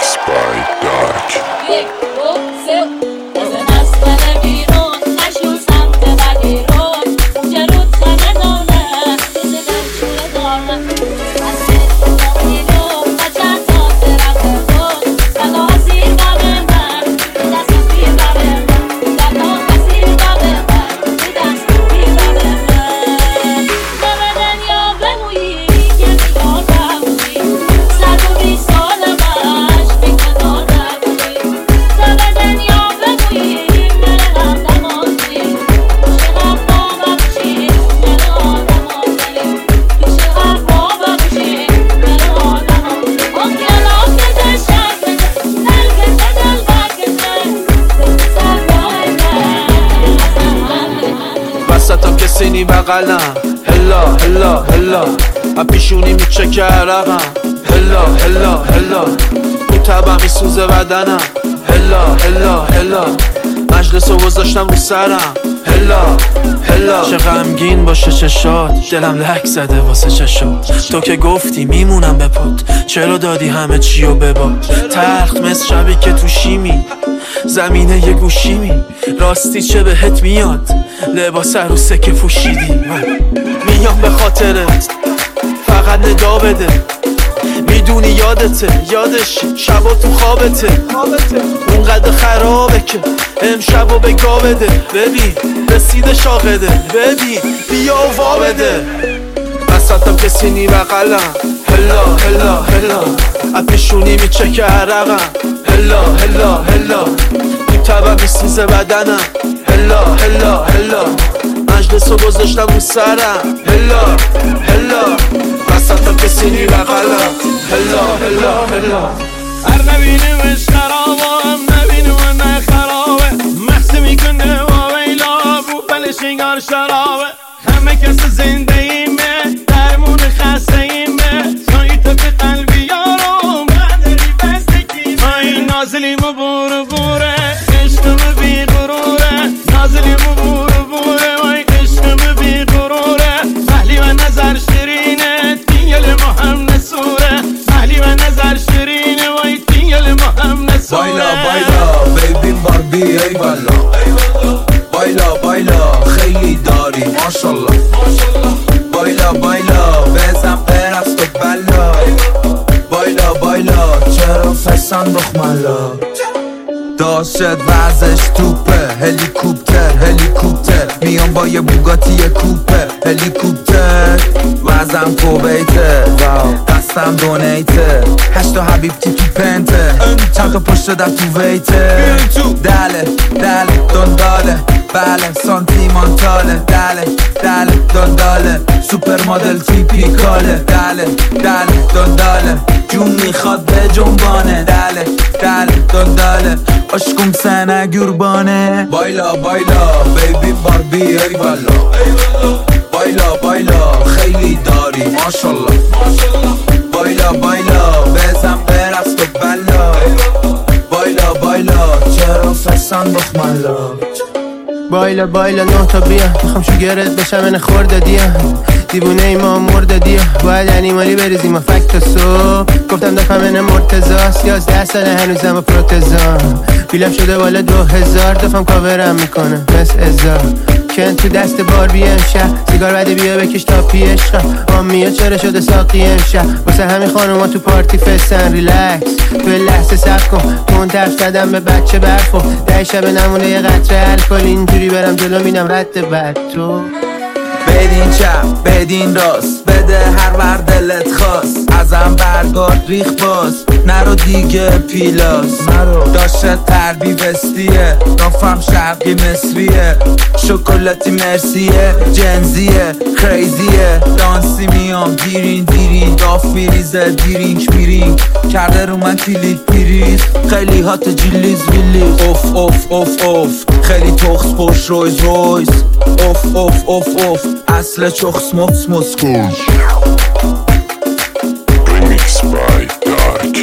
Remix by Dark. وسطم کسی نی بغلم هلا هلا هلا اپیشونی میچکه عرقم هلا هلا هلا تو تبم میسوزه بدنم هلا هلا هلا مجلس رو گذاشتم رو سرم هلا هلا چه غمگین باشه چشات دلم لک زده واسه چشات تو که گفتی میمونم به پات چرا دادی همه چیو بباد تلخ مثل شبی که تو شیمی زمینه یه گوشیمی راستی چه بهت میاد لباس عروسه که پوشیدی میام به خاطرت فقط ندا بده میدونی یادته یادشی شبا تو خوابته اونقدر خرابه که امشبا به گا بده ببین رسیده شاقده ببین بیا و وا بده وسطم کسی نی بغلم هلا هلا هلا اپیشونی میچکه عرقم هلا هلا هلا تو تبم میسوزه بدنم هلا هلا هلا مجلس رو گذاشتم رو سرم هلا هلا وسطم کسی نی بغلم هلا هلا هلا هر نبینیمش خرابم نبینیم و نه خرابه محض میکنه و ویلا بو بلشینگار شرابه همه کس زنده ایمه درمون خسته ایمه سایت به قلبی یارم نداری بستگی مای نازلیم و بور بوره عشقم بی غروره نازلیم و بور بوره وای عشقم بی غروره محلی و نظر شیرینه دیگل ما هم نسوره محلی و نظر شیرینه وای دیگل ما هم نسوره بایلا بایلا بیبی باربی ای والا بایلا بایلا خیلی داری ماشالله بایلا بایلا بزن برست و بلا بایلا بایلا چرا فسان بخمالا داشت وزش توپه هلیکوپتر میام با یه بوگاتی کوپه هلیکوپتر وزم کوبیته دستم دونیته هشتا حبیبتی تو پنته چند تا پشت در تو ویته دله دنداله بله سانتیمانتاله دله دنداله سوپر مدل تیپیکاله دله دنداله جون میخواد به جنبانه دله دنداله عشقم سنه گربانه بایلا بایلا بیبی باربی ای والا بایلا بایلا خیلی داری ماشالله بایلا بایلا بزن برست و بلا بایلا بایلا چرا فسان بخمالا بایلا بایلا نه تا بیا میخوام شوگرت بشم من خورده دیا دیوونه ای ما مرده دیا باید انیمالی بریزیم و فکت سو گفتم دفعه من مرتزاست 11 ساله هنوزم و پروتزام بیلم شده بالا 2000 دفعم کاورم میکنه مثل ازار کن تو دست باربی امشب سیگار بده بیا بکش تا پیش آمیا چرا شده ساقی امشب واسه همین خانوما تو پارتی فستن ریلکس تو لحظه صبر کن منتف زدم به بچه برفو 10 شب نمونه یه قطره الکل اینجوری برم جلو مینم رد بد تو بدین چپ بدین راست بده هر ور دلت خواست ازم برگارد ریخ باز نرو دیگه پیلاس داشته تربی وستیه نافم شرقی مصریه شکلاتی مرسیه جنزیه کریزیه دانسی میام دیرین داف میریزه دیرینک میرینک کرده رو من کلیک پیریز خیلی هات جیلیز ویلیز اوف اوف اوف اوف خیلی تخص پوش رویز اوف اوف اوف اوف اصل چخ سموک Remix by Dark.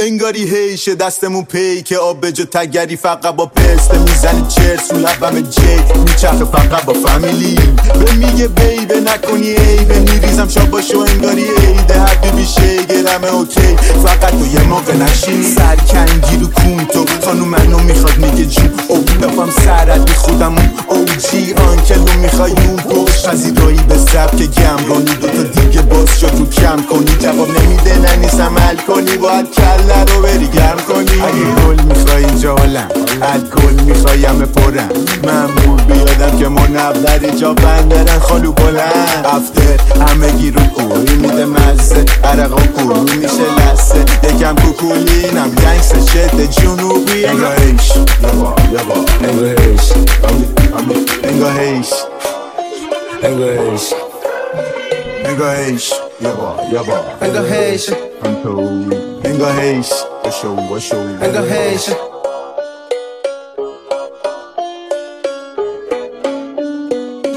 انگاری هیشه دستمون پی که آب به جا تگری فقط با پسته میزنی چرس رو لبم جیک میچخه فقط با فامیلی به میگه بیبه نکنی عیبه میریزم شاباشو انگاری عیده حبیبی شیگرمه اوکی فقط تو یه موقع نشینی سرکنگی رو کون تو خانو منو میخواد میگه جون او دفم سرد بی خودمون او جی آنکلو میخوای اون پشت پذیرایی به سبک گمرانی دوتا دیگه باز شد رو کم کنی جواب نمیده ننیز عمل کنی باید کله رو بری گرم کنی اگه گل میخوای اینجا حالم الکل میخوای همه پرم ممنون بیادم که منور جا بندرن خالو بلند افتر همه گی رو کوی میده مزه عرقا کوی میشه لسه یکم کوکولینم گنگس شد جنوبی انگاهیش یبا انگاهیش انگاهیش انگاهیش انگاهیش یبا انگاهیش انگاهیش بشو انگاهیش